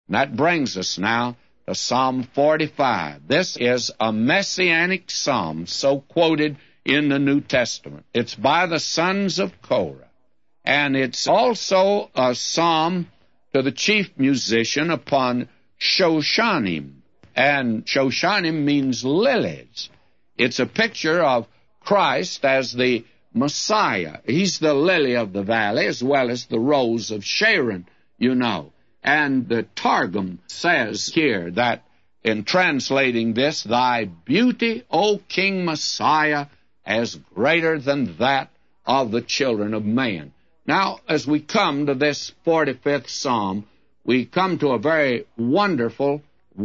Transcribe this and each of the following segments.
And that brings us now to Psalm 45. This is a messianic psalm, so quoted in the New Testament. It's by the sons of Korah. And it's also a psalm to the chief musician upon Shoshanim. And Shoshanim means lilies. It's a picture of Christ as the Messiah. He's the lily of the valley as well as the rose of Sharon, you know. And the Targum says here that in translating this, thy beauty, O King Messiah, is greater than that of the children of man. Now, as we come to this 45th Psalm, we come to a very wonderful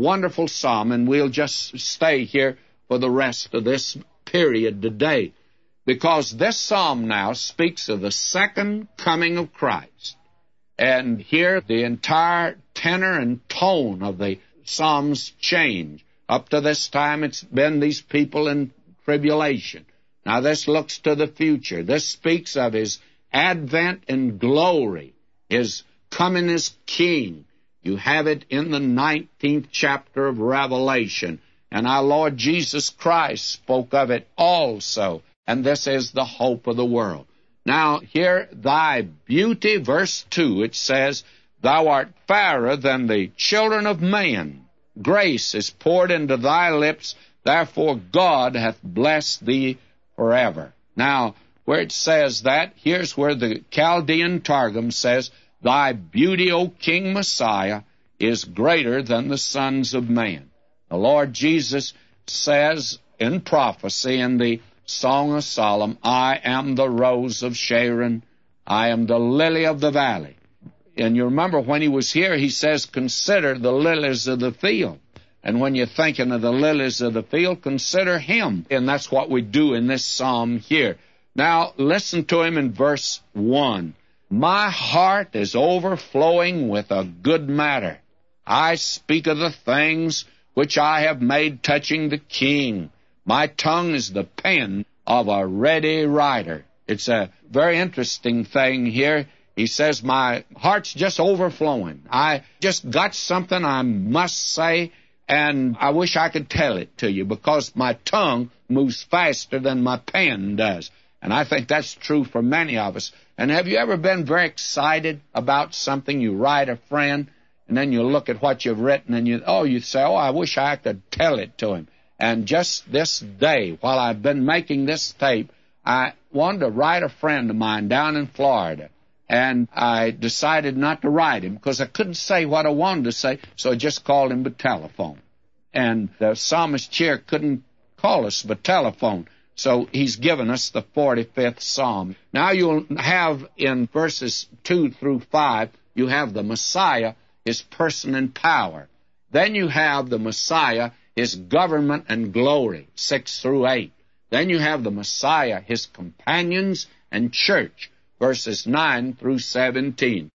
psalm, and we'll just stay here for the rest of this period today, because this psalm now speaks of the second coming of Christ. And here the entire tenor and tone of the psalms change. Up to this time it's been these people in tribulation. Now this looks to the future. This speaks of his advent in glory, his coming as king. You have it in the 19th chapter of Revelation. And our Lord Jesus Christ spoke of it also. And this is the hope of the world. Now, here, thy beauty, verse 2, it says, thou art fairer than the children of man. Grace is poured into thy lips, therefore God hath blessed thee forever. Now, where it says that, here's where the Chaldean Targum says, thy beauty, O King Messiah, is greater than the sons of man. The Lord Jesus says in prophecy in the Song of Solomon, I am the rose of Sharon, I am the lily of the valley. And you remember when he was here, he says, consider the lilies of the field. And when you're thinking of the lilies of the field, consider him. And that's what we do in this psalm here. Now, listen to him in verse 1. My heart is overflowing with a good matter. I speak of the things which I have made touching the king. My tongue is the pen of a ready writer. It's a very interesting thing here. He says, my heart's just overflowing. I just got something I must say, and I wish I could tell it to you because my tongue moves faster than my pen does. And I think that's true for many of us. And have you ever been very excited about something? You write a friend, and then you look at what you've written, and you say, I wish I could tell it to him. And just this day, while I've been making this tape, I wanted to write a friend of mine down in Florida. And I decided not to write him because I couldn't say what I wanted to say, so I just called him by telephone. And the psalmist here couldn't call us by telephone, so he's given us the 45th Psalm. Now you'll have in verses 2 through 5, you have the Messiah, his person and power. Then you have the Messiah, his government and glory, 6 through 8. Then you have the Messiah, his companions and church, verses 9 through 17.